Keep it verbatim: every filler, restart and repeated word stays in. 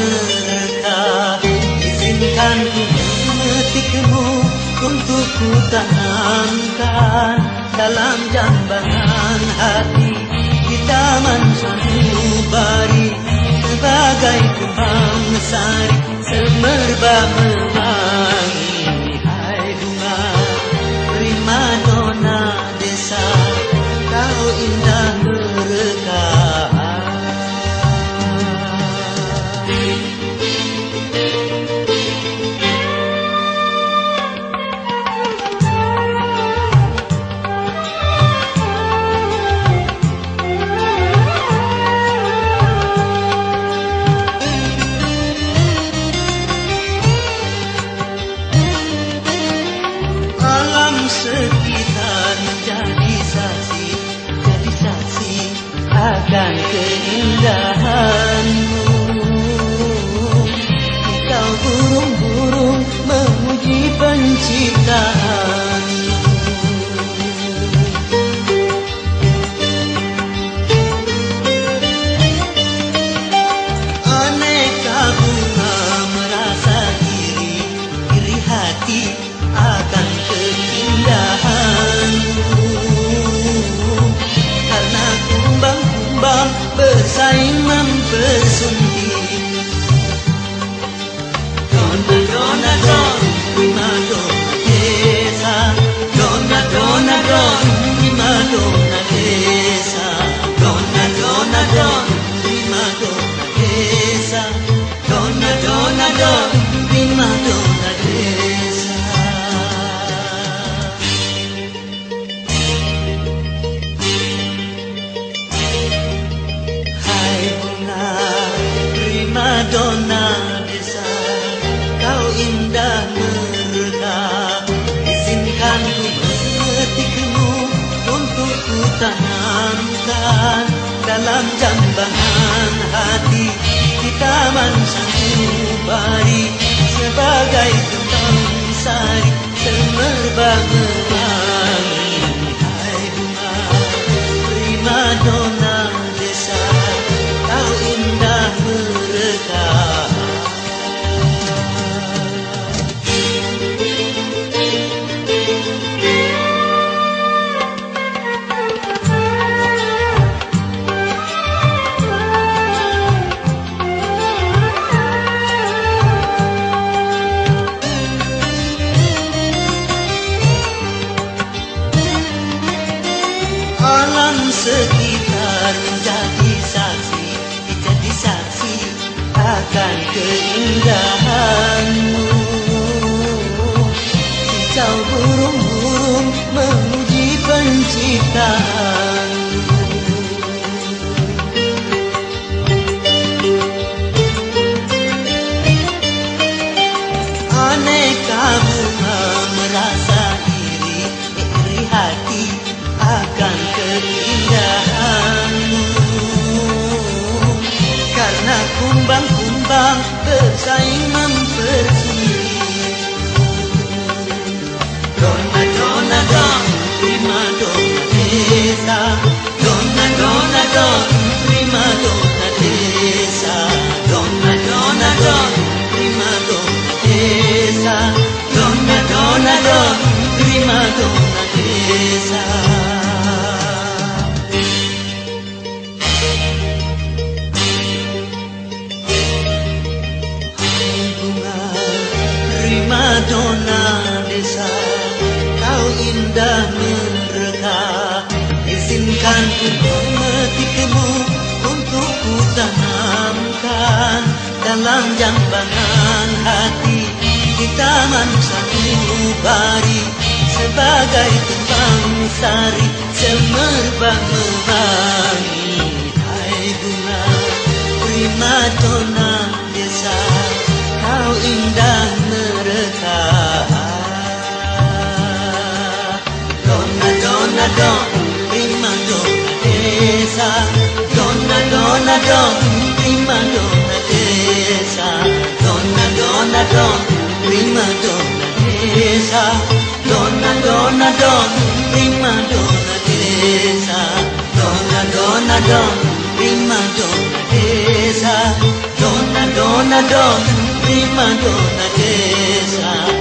mereka. Izinkan ku memetikmu untuk ku tanamkan dalam jambangan hati di taman sanubari, sebagai kembang sari semerbak mewangi. Hai bunga primadona desa, kau indah mereka. Sekitar menjadi saksi, jadi saksi akan keindahanmu. Kau burung-burung memuji penciptaanmu. Aneka bunga merasa iri, iri hati akan keindahanmu, karena kumbang-kumbang bersaing mempersunting. Dona, dona, don, primadona desa. Dona, dona, don, primadona desa. Dona, dona, don, primadona desa. Dona, dona, don, primadona desa. Primadona desa, kau indah mereka. Izinkan ku memetikmu untuk ku tanamkan dalam jambangan hati di taman sanubari, sebagai kembang sari semerbak mewangi. Hai bunga primadona desa, kau indah mereka. Alam sekitar menjadi saksi, jadi saksi akan keindahanmu. Kicau burung-burung memuji penciptaanmu. Aneka bunga merasa iri, iri hati akan keindahanmu, karena kumbang-kumbang bersaing mempersunting. Dona, dona, don, primadona desa. Dona, dona, don, primadona desa. Dona, dona, don, primadona desa. Dona, dona, don, primadona desa. Primadona desa, kau indah mereka. Izinkan ku memetikmu untuk ku tanamkan dalam jambangan hati di taman sanubari, sebagai kembang sari semerbak mewangi. Hai bunga primadona desa, kau indah mereka. Dona, dona, don, primadona desa. Dona, dona, don, primadona desa. Dona, dona, don, primadona desa. Dona, dona, don, primadona desa. Dona, dona, don, primadona desa. Dona, donna donna prima donna tesa